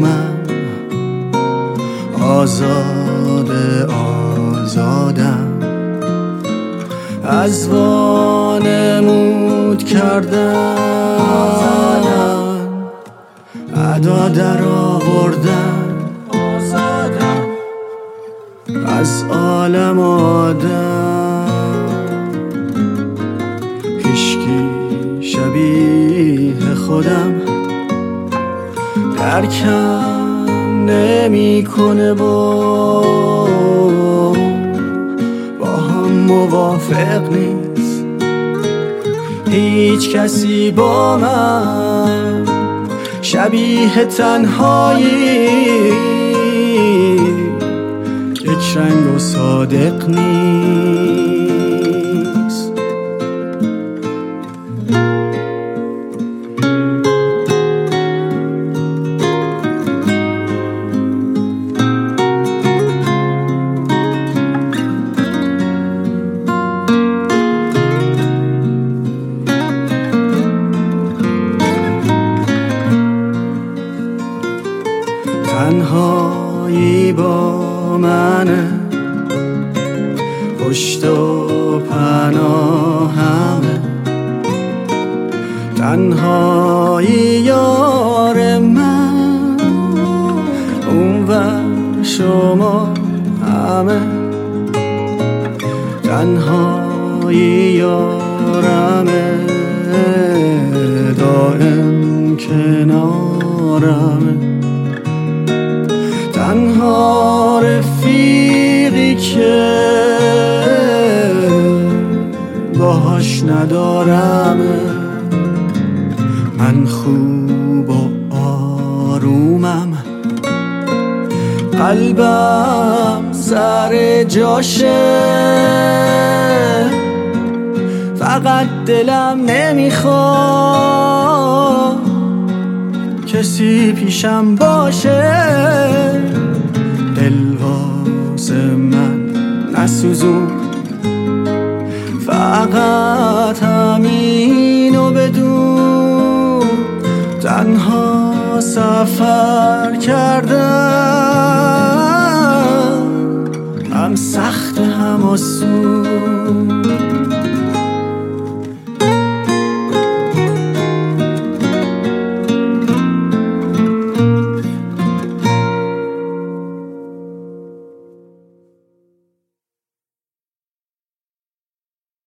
آرومم، آزادم، از وانمود کردن، ادا در آوردن، از عالم آدم هیچکی شبیه خودم درکم نمیکنه، با هم موافق نیست هیچ کسی با من شبیه تنهایی، یک رنگ و صادق نیست. تنهایی با منه، پشت و پناهمه، تنهایی یار من، اونور شما همه، تنهایی یارمه، دائم کنارمه، تنها رفیقی که باهاش ندارم، من خوب و آرومم، قلبم سر جاشه، فقط دلم نمیخواد کسی پیشم باشه، دل واسه من نسوزون، فقط همینو بدون، تنها سفر کردم هم سخت هم آسون.